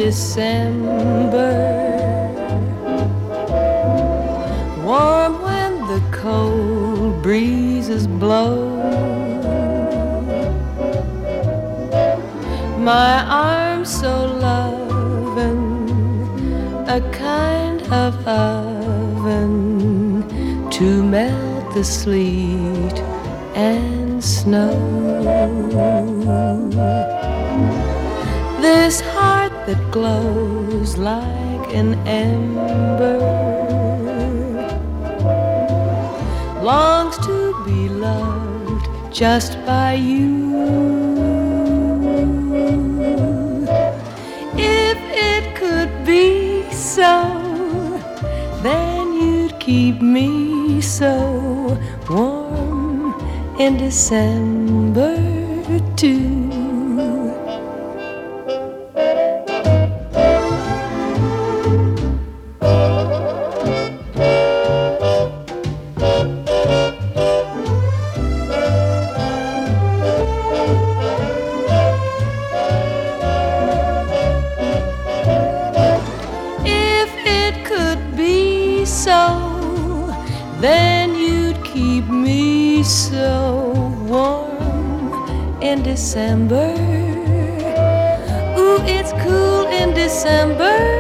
December, warm when the cold breezes blow. My arms so loving, a kind of oven to melt the sleet and snow. This heart that glows like an ember longs to be loved just by you. If it could be so, then you'd keep me so warm in December too. Then you'd keep me so warm in December. Ooh, it's cool in December.